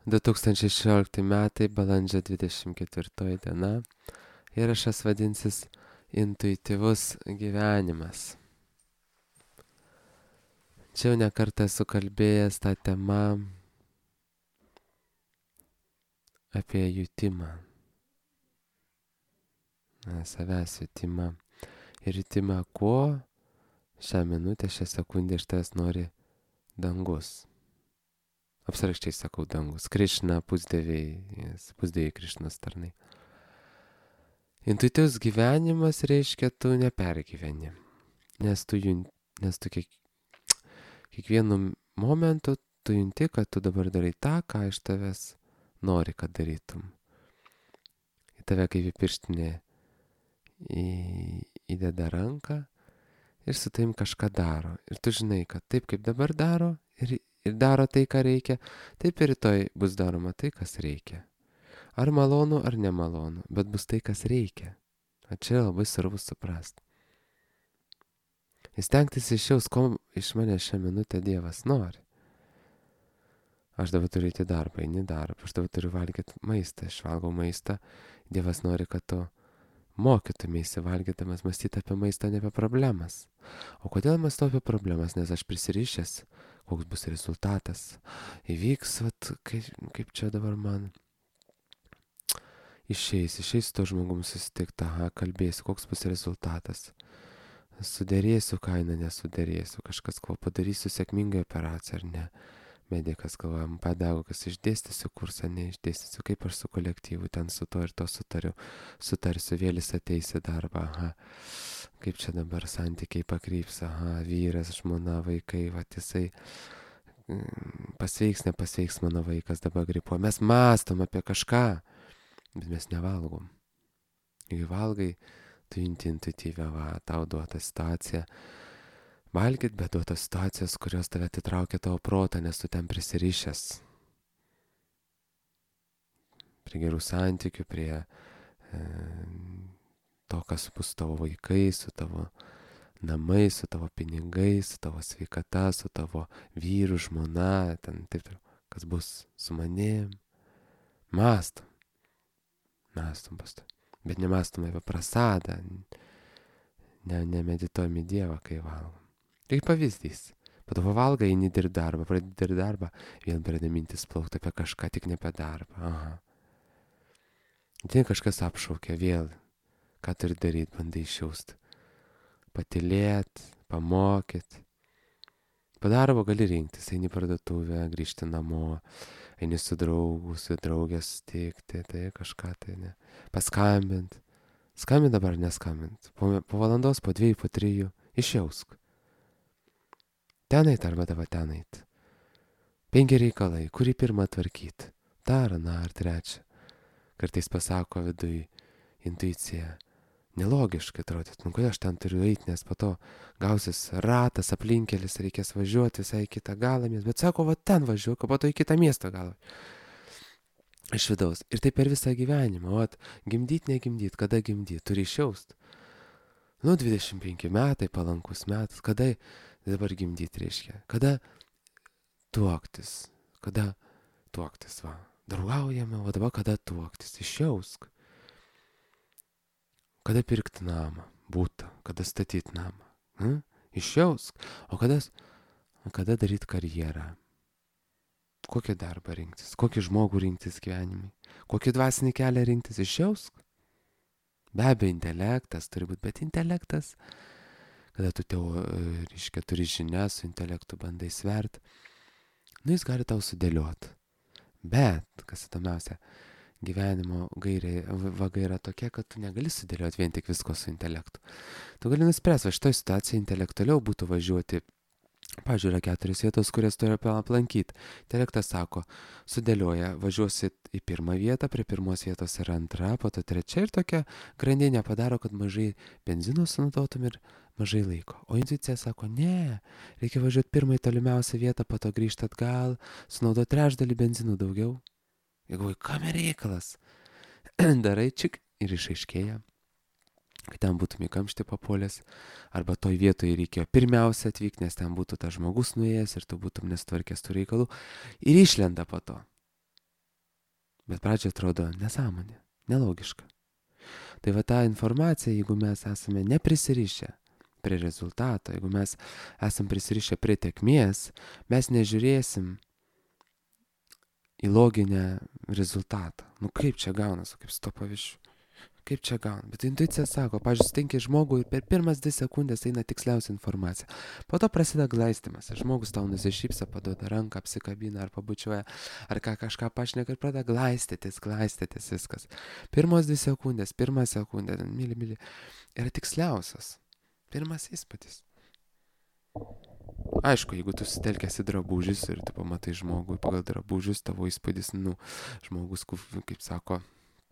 2016 metai, balandžio 24 diena. Įrašas vadinsis Intuityvus gyvenimas. Čia jau nekartą esu kalbėjęs tą temą apie jutimą. Savęs jutimą. Ir jutimą, ko šią minutę, šią sekundę iš tavęs nori dangus. Abstrakčiai sakau dangus. Krišna, pusdieviai Krišnos tarnai. Intuityvus gyvenimas reiškia, tu nepergyveni. Nes tu kiekvienu momentu tu junti, kad tu dabar darai tą, ką iš tavęs nori, kad darytum. Į tave kaip į pirštinę įdeda ranką ir su tavim kažką daro. Ir tu žinai, kad taip kaip dabar daro ir daro tai, ką reikia, taip ir rytoj bus daroma tai, kas reikia. Ar malonu, ar nemalonu, bet bus tai, kas reikia. O čia labai svarbu suprasti. Įstengtis išjaus, ko iš mane šią minutę Dievas nori. Aš dabar turiu įti darbą, eini darbą, aš dabar turiu valgyti maistą, aš valgau maistą. Dievas nori, kad tu mokytumėsi valgydamas mąstyti apie maistą, ne apie problemas. O kodėl mąstau apie problemas? Nes aš prisirišęs, koks bus rezultatas. Įvyks, kaip čia dabar man išeis to žmogum susitikti, kalbėsiu, koks bus rezultatas. Suderėsiu kainą, nesuderėsiu, kažkas padarysiu sėkmingą operaciją ar ne. Medikas galvoja, pedagogas, išdėstysiu kursą, neišdėstysiu, kaip aš su kolektyvu ten su to ir to sutarsiu, vėl jis ateis į darbą, kaip čia dabar santykiai pakryps, vyras, žmona, vaikai, jisai pasveiks, nepasveiks mano vaikas, dabar gripuoja. Mes mąstom apie kažką, bet mes nevalgom. Jei valgai, tu junti intuityvę, tau duota situacija. Valgyt, bet duotos situacijos, kurios tave atitraukia tavo protą, nes tu ten prisirišęs. Prie gerų santykių, prie to, kas bus su tavo vaikais, su tavo namais, su tavo pinigais, su tavo sveikata, su tavo vyru, žmona, ten taip, kas bus su manim. Mąstom pastu. Bet nemąstom apie prasadą, nemedituojam į Dievą, kai valgom. Kaip pavyzdys. Po to pavalgai, eini dirbt darbą, pradedi dirbt darbą, vėl pradedi mintis plaukti apie kažką, tik ne apie darbą. Tai kažkas apšaukia vėl, ką turi daryti, bandai išjaust. Patilėt, pamokyt. Po darbo gali rinktis, eini parduotuvę, grįžti namo, eini su draugu, su draugės sutikti, tai kažką tai ne. Paskambint. Skambint dabar, neskambint. Po valandos, po 2, po 3, išjausk. Tenait arba tava tenait. 5 reikalai, kurį pirmą tvarkyti. Dar, ar trečią. Kartais pasako viduj intuicija. Nelogiškai atrodyt, kodėl aš ten turiu eiti, nes po to gausis ratas, aplinkelis, reikės važiuoti visai į kitą galą, bet sako, ten važiuok, po to į kitą miesto galą. Iš vidaus. Ir tai per visą gyvenimą. Gimdyt, negimdyt, kada gimdyt, turi išjaust. 25 metai, palankus metas, kada dabar gimdyt reiškia. Kada tuoktis, Draugaujame, dabar kada tuoktis, išjausk. Kada pirkti namą, būtą, kada statyti namą. Išjausk. O kada daryti karjerą. Kokį darbą rinktis, kokį žmogų rinktis gyvenimui, kokį dvasinį kelią rinktis, išjausk. Be abejo, intelektas turi būti, bet intelektas, kada tu turi žinias, su intelektu bandai svert, jis gali tau sudėlioti. Bet, kas įdomiausia, gyvenimo vaga yra tokia, kad tu negali sudėlioti vien tik visko su intelektu. Tu gali nuspręsti, šitoj situacijai intelektualiau būtų važiuoti. Pavyzdžiui, yra 4 vietos, kurias turi aplankyti. Intelektas sako, sudėlioja, važiuosit į 1 vietą, prie 1 vietos yra 2, po to 3 ir tokia grandinė padaro, kad mažai benzino sunaudotum ir mažai laiko. O intuicija sako, ne, reikia važiuoti 1 tolimiausią vietą, po to grįžti atgal, sunaudoti 3/3 benzinų daugiau. Jeigu, kam reikalas? Darai čik ir išaiškėja, kad ten būtum į kamštį papuolęs, arba toj vietoje reikėjo pirmiausia atvykti, nes ten būtų tas žmogus nuėjęs ir tu būtum nestvarkęs tų reikalų, ir išlenda po to. Bet pradžioje atrodo nesąmonė, nelogiška. Tai va ta informacija, jeigu mes esame neprisirišę prie rezultato, jeigu mes esame prisirišę prie tekmės, mes nežiūrėsim į loginę rezultatą. Nu kaip čia gaunasi, kaip su to pavyzdžiu. Kaip čia gauna. Bet intuicija sako, pavyzdžiui, sutinki žmogų ir per pirmas 2 sekundės eina tiksliausia informacija. Po to prasideda glaistimas. Žmogus tau nusišypsa, paduoda ranką, apsikabina ar pabučiuoja, ar kažką pašneka ir pradeda glaistytis viskas. Pirmos 2 sekundės, pirmą sekundę, myli, yra tiksliausias. Pirmas įspūdis. Aišku, jeigu tu sutelkęs į drabužius ir tu pamatai žmogų pagal drabužius, tavo įspūdis, žmogus, kaip sako,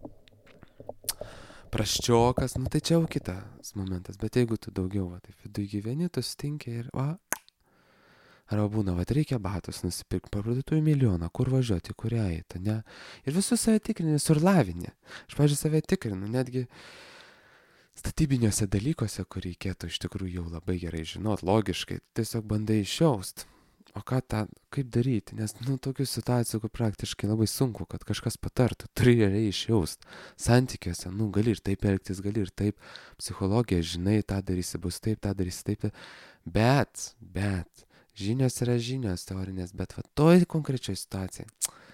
prasčiokas, tai čia jau kitas momentas. Bet jeigu tu daugiau, taip viduje gyveni, tu sutinki ir, arba būna, reikia batus nusipirkti, parduotuvėje 1 milijoną, kur važiuoti, kur eiti, ne? Ir visus save tikrini, visur lavinė. Aš, pavyzdžiui, save tikrinu, netgi statybiniuose dalykuose, kur reikėtų iš tikrųjų jau labai gerai žinot, logiškai, tiesiog bandai išjaust. O kaip daryti? Nes, tokių situacijų, kur praktiškai labai sunku, kad kažkas patartų, turi realiai išjaust. Santykiuose, gali ir taip elgtis, gali ir taip. Psichologija, žinai, tą darysi, bus taip, tą darysi taip. Bet, žinios yra žinios teorinės, bet toj konkrečioj situacijai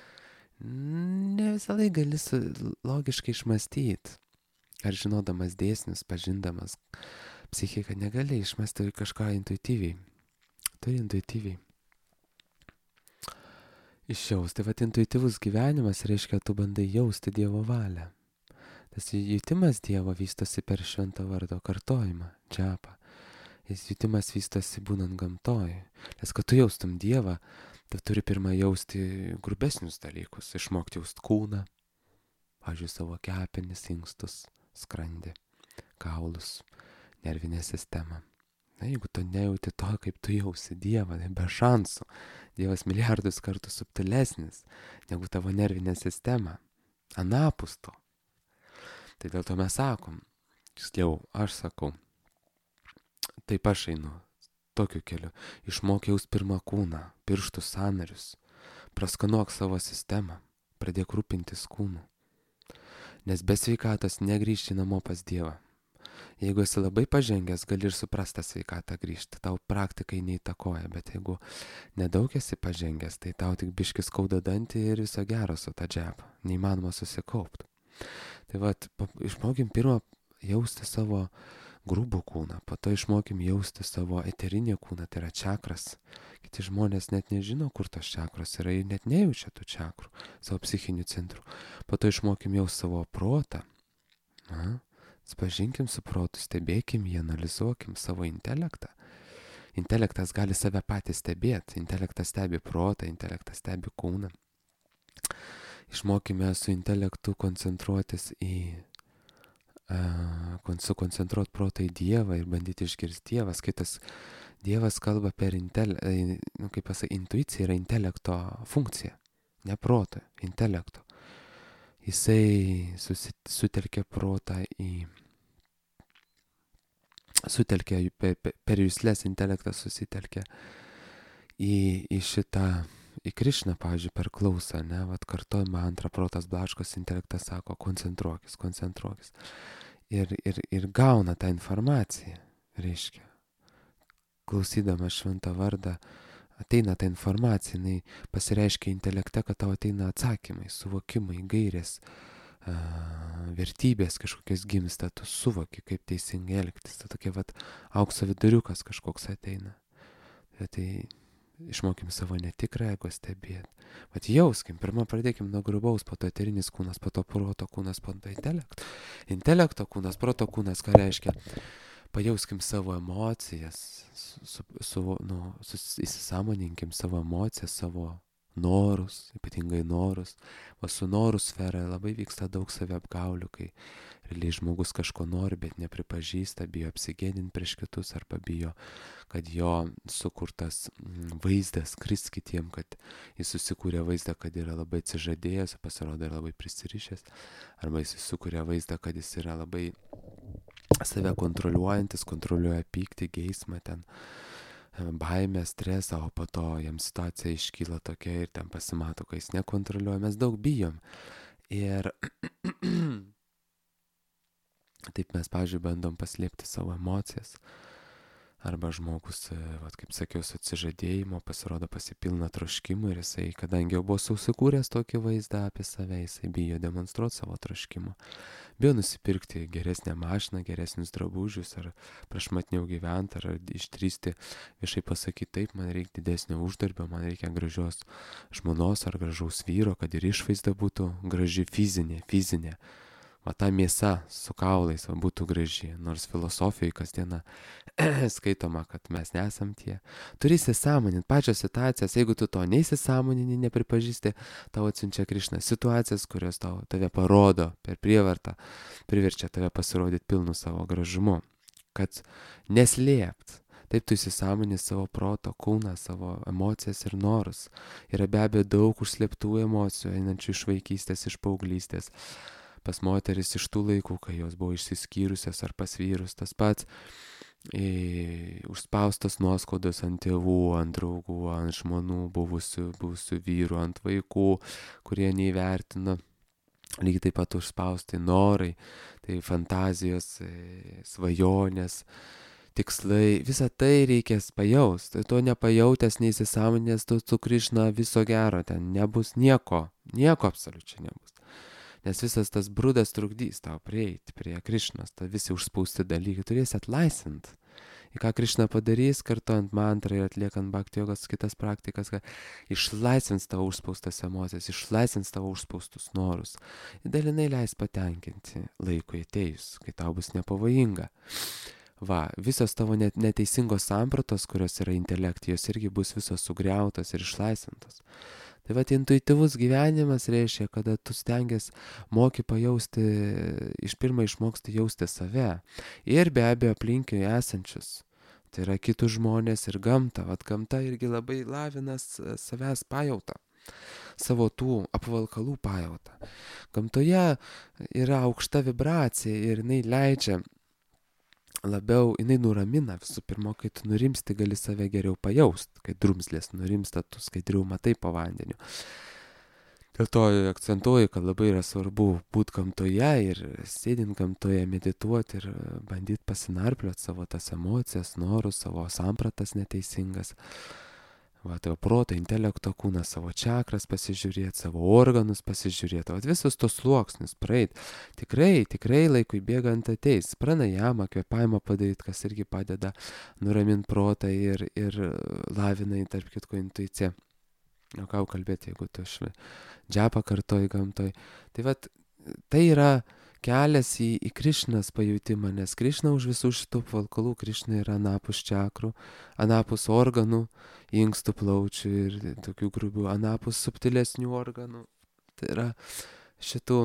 ne visą laiką gali logiškai išmąstyti. Ar žinodamas dėsnius, pažindamas psichiką, negali išmąstyti kažką intuityviai. Turi intuityviai išjausti. Tai intuityvus gyvenimas reiškia, tu bandai jausti Dievo valią. Tas jutimas Dievo vystosi per švento vardo kartojimą, džapą. Jis jutimas vystosi būnant gamtoje. Nes kad tu jaustum Dievą, tu turi pirmą jausti grubesnius dalykus. Išmokti jaust kūną, pavyzdžiui, savo kepenis, inkstus, skrandį, kaulus, nervinę sistemą. Jeigu tu nejauti to, kaip tu jausi Dievą, tai be šansų. Dievas milijardus kartų subtilesnis negu tavo nervinė sistema. Anapus to. Tai dėl to mes sakom, tiksliau, aš sakau, taip aš einu tokiu keliu. Išmok jaust pirmą kūną, pirštus, sąnarius. Praskanuok savo sistemą. Pradėk rūpintis kūnu. Nes be sveikatos negrįžti namo pas Dievą. Jeigu esi labai pažengęs, gali ir suprastą sveikatą grįžti. Tau praktikai neįtakoja, bet jeigu nedaug esi pažengęs, tai tau tik biškis skauda dantį ir viso gero su ta džepa. Neįmanoma susikaupti. Tai išmokim pirmą jausti savo grubų kūną, po to išmokim jausti savo eterinį kūną, tai yra čakras. Kiti žmonės net nežino, kur tos čakros yra ir net nejaučia tų čakrų, savo psichinių centrų. Po to išmokim jausti savo protą. Spažinkim su protu, stebėkim jį, analizuokim savo intelektą. Intelektas gali save patį stebėti, intelektas stebi protą, intelektas stebi kūną. Išmokime su intelektu koncentruotis sukoncentruoti protą į Dievą ir bandyti išgirsti Dievą. Skaitas, Dievas kalba per intuicija yra intelekto funkcija, ne proto, intelekto. Jisai sutelkia protą per juslės intelektas susitelkia į šitą, į Krišną, pavyzdžiui, per klausą, ne, kartojimą antrą protas blaškos, intelektas sako, koncentruokis. Ir gauna tą informaciją, reiškia. Klausydama šventą vardą, ateina ta informacija, jinai pasireiškia intelekte, kad tau ateina atsakymai, suvokimai, gairės, vertybės kažkokios gimsta, tu suvoki, kaip teisingai elgtis, tai tokia aukso viduriukas kažkoks ateina. Tai išmokim savo netikrą ego stebėti. Jauskim, pirmą pradėkim nuo grubaus, po to eterinis kūnas, po to proto kūnas, po to intelekto. Intelekto kūnas, proto kūnas, ką reiškia? Pajauskim savo emocijas, įsisąmoninkim savo emocijas, savo norus, ypatingai norus. Su norų sfera labai vyksta daug saviapgaulių, kai realiai žmogus kažko nori, bet nepripažįsta, bijo apsigėdinti prieš kitus arba bijo, kad jo sukurtas vaizdas kris kitiem, kad jis susikūrė vaizdą, kad yra labai atsižadėjęs, pasirodo yra labai prisirišęs, arba jis susikūrė vaizdą, kad jis yra labai save kontroliuojantis, kontroliuoja pyktį, geismą, ten baimę, stresą, o po to jam situacija iškyla tokia ir ten pasimato, kai jis nekontroliuoja. Mes daug bijom Ir taip mes, pavyzdžiui, bandom paslėpti savo emocijas. Arba žmogus, vat, kaip sakiau, su atsižadėjimo pasirodo pasipilna troškimų ir jisai, kadangi jau buvo susikūręs tokį vaizdą apie save, jisai bijo demonstruoti savo troškimą. Bijo nusipirkti geresnę mašiną, geresnius drabužius, ar prašmatniau gyventi, ar išdrįsti viešai pasakyti taip, man reikia didesnio uždarbio, man reikia gražios žmonos ar gražaus vyro, kad ir išvaizda būtų graži fizinė. Va ta mėsa su kaulais va, būtų graži, nors filosofijai kasdieną skaitoma, kad mes nesam tie. Turi įsisąmoninti pačios situacijas, jeigu tu to neįsisąmonini, nepripažįsti, tau atsiunčia Krišna situacijas, kurios tave parodo per prievartą, priverčia tave pasirodyti pilnu savo gražumu, kad neslėpt. Taip tu įsisąmonini savo proto, kūną, savo emocijas ir norus. Yra be abejo daug užslėptų emocijų, einančių iš vaikystės, iš paauglystės. Pas moteris iš tų laikų, kai jos buvo išsiskyrusios ar pas vyrus, tas pats užspaustos nuoskaudos ant tėvų, ant draugų, ant žmonų, buvusių vyrų, ant vaikų, kurie neįvertino. Lygiai taip pat užspausti norai, tai fantazijos, svajonės, tikslai, visą tai reikės pajausti. To nepajautęs, neįsisąmonęs, tu Krišna viso gero, ten nebus nieko absoliučiai nebus. Nes visas tas brudas trukdys tau prieiti prie Krišnos, ta visi užspausti dalykai turėsi atlaisvinti. Į ką Krišna padarys, kartuojant mantrą ir atliekant bhakti jogos kitas praktikas, kad išlaisvins tavo užspaustas emocijas, išlaisvins tavo užspaustus norus. Ir dalinai leis patenkinti laikui atėjus, kai tau bus nepavojinga. Va, visos tavo neteisingos sampratos, kurios yra intelektijos, irgi bus visos sugriautos ir išlaisvintos. Tai va, intuityvus gyvenimas reiškia, kada tu stengiasi moki pajausti, iš pirma išmoksti jausti save ir be abejo aplinkiai esančius. Tai yra kitus žmonės ir gamtą. Vat gamta irgi labai lavinas savęs pajautą, savo tų apvalkalų pajautą. Gamtoje yra aukšta vibracija ir jinai leidžia labiau, jinai nuramina visų pirma, kai tu nurimsti, gali save geriau pajausti, kai drumzlės nurimsta, tu skaidriau matai po vandeniu. Dėl to akcentuoju, kad labai yra svarbu būti gamtoje ir sėdint gamtoje, medituoti ir bandyti pasinarplioti savo tas emocijas, norus, savo sampratas neteisingas. Va, tavo protą, intelekto kūną, savo čakras pasižiūrėti, savo organus pasižiūrėti, va, visus tos sluoksnius praeit. Tikrai laikui bėgant ateis. Pranajamą, kvėpavimą padaryti, kas irgi padeda nuraminti protą ir lavina, tarp kitko, intuiciją. O ką kalbėti, jeigu tu džepą kartoji gamtoj. Tai va, tai yra kelias į Krišnos pajutimą, nes Krišna už visų šitų apvalkalų, Krišna yra anapus čakrų, anapus organų, inkstų, plaučių ir tokių grubių, anapus subtilesnių organų. Tai yra šitų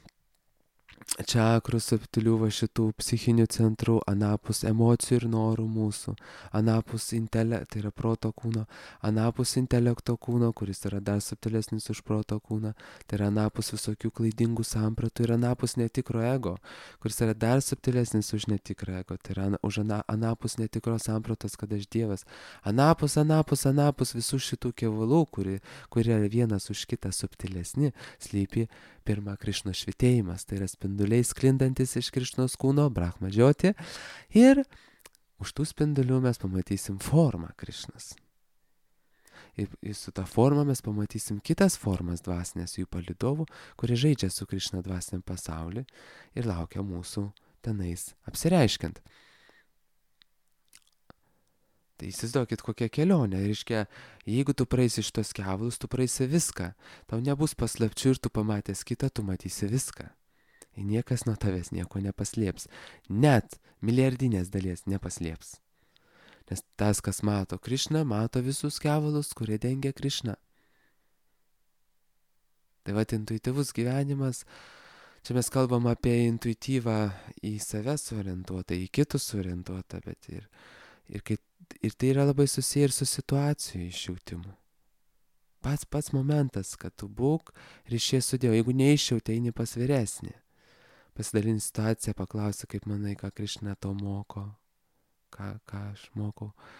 čakrų, subtilių, va šitų psichinių centrų, anapus emocijų ir norų mūsų, anapus tai yra proto kūno, anapus intelekto kūno, kuris yra dar subtilesnis už proto kūną, tai yra anapus visokių klaidingų sampratų ir anapus netikro ego, kuris yra dar subtilesnis už netikrą ego, tai yra anapus netikros sampratos, kad aš Dievas, anapus visų šitų kevalų, kurie vienas už kitą subtilesni, slypi pirma Krišnos švitėjimas, tai yra spinduliai sklindantis iš Krišnos kūno, Brahma džioti, ir už tų spindulių mes pamatysim formą Krišnos. Ir su ta forma mes pamatysim kitas formas dvasinės jų palydovų, kurie žaidžia su Krišna dvasiniam pasauliu ir laukia mūsų tenais apsireiškiant. Tai įsivaizduokit kokią kelionę. Reiškia, jeigu tu praeisi šitos kevalus, tu praeisi viską. Tau nebus paslapčių ir tu pamatęs kitą, tu matysi viską. Ir niekas nuo tavęs nieko nepaslėps. Net milijardinės dalies nepaslėps. Nes tas, kas mato Krišną, mato visus kevalus, kurie dengia Krišną. Tai va, intuityvus gyvenimas. Čia mes kalbam apie intuityvą į save suorientuotą, į kitus suorientuotą, bet ir tai yra labai susiję ir su situacijų išjautimu. Pats momentas, kad tu būk ryšies su Dievu. Jeigu neišjauti, eini pas vyresnį. Pasidalini situaciją, paklausi, kaip manai, ką Krišna to moko, ką aš mokau.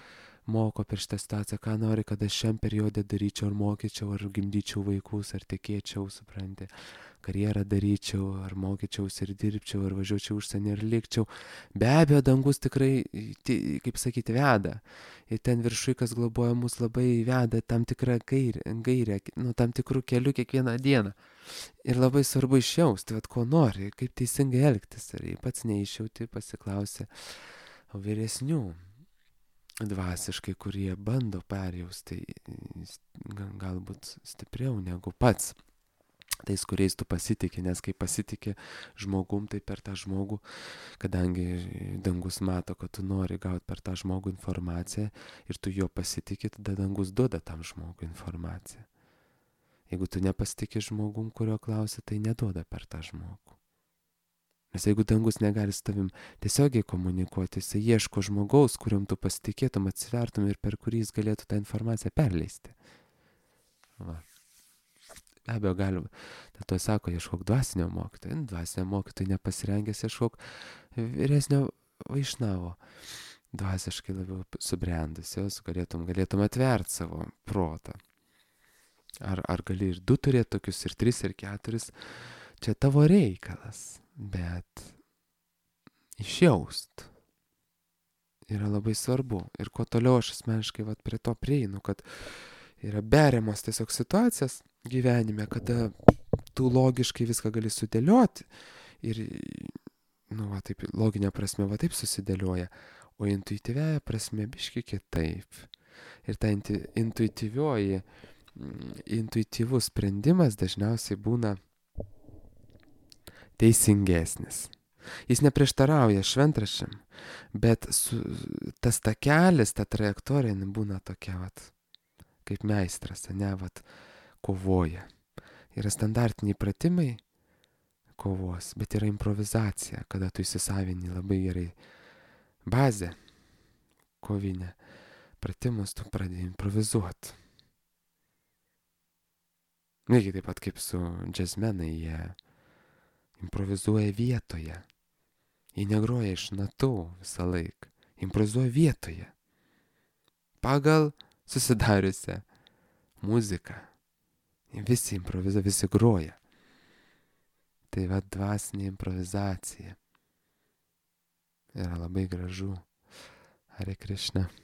moko per šitą situaciją, ką nori, kad aš šiam periode daryčiau, ar mokyčiau, ar gimdyčiau vaikus, ar tekėčiau, supranti, karjerą daryčiau, ar mokyčiausi ir dirbčiau, ar važiuočiau užsienį ir likčiau. Be abejo, dangus tikrai, kaip sakyti, veda. Ir ten viršui, kas globoja mus, labai veda tam tikrą gairę, tam tikrų kelių kiekvieną dieną. Ir labai svarbu išjausti, ko nori, kaip teisingai elgtis. Ir jei pats neišjauti, pasiklausė vyresnių dvasiškai, kurie bando perjausti galbūt stipriau negu pats. Tais, kuriais tu pasitikė, nes kai pasitikė žmogum, tai per tą žmogų, kadangi dangus mato, kad tu nori gauti per tą žmogų informaciją ir tu jo pasitikė, tada dangus duoda tam žmogui informaciją. Jeigu tu nepasitikė žmogum, kurio klausi, tai neduoda per tą žmogų. Nes jeigu dangus negali su tavim tiesiogiai komunikuoti, jis ieško žmogaus, kuriuom tu pasitikėtum, atsivertum ir per kurį jis galėtų tą informaciją perleisti. Va. Be abejo, galima. Tai sako, ieškok dvasinio mokytojo. Dvasinio mokytojo nepasirengęs, ieškok vyresnio vaišnavo. Dvasiškai labiau subrendusios, galėtum atverti savo protą. Ar gali ir 2 turėti tokius, ir 3, ir 4. Čia tavo reikalas. Bet išjaust yra labai svarbu. Ir kuo toliau aš asmeniškai prie to prieinu, kad yra beriamos tiesiog situacijas gyvenime, kada tu logiškai viską gali sudėlioti ir, taip loginė prasme, taip susidėlioja, o intuityviaja prasme biški kitaip. Ir ta intuityvus sprendimas dažniausiai būna teisingesnis. Jis neprieštarauja šventraščiam, bet tas takelis, ta trajektorija būna tokia, kaip meistras, kovoja. Yra standartiniai pratimai kovos, bet yra improvizacija, kada tu įsisavini labai gerai bazę kovinę. Pratimus tu pradėjai improvizuoti. Lygiai taip pat kaip su džiazmenai, jie improvizuoja vietoje. Jie negroja iš natų visą laiką. Improvizuoja vietoje. Pagal susidariusią muziką. Visi improvizuoja, visi groja. Tai dvasinė improvizacija. Yra labai gražu. Hare Krishna.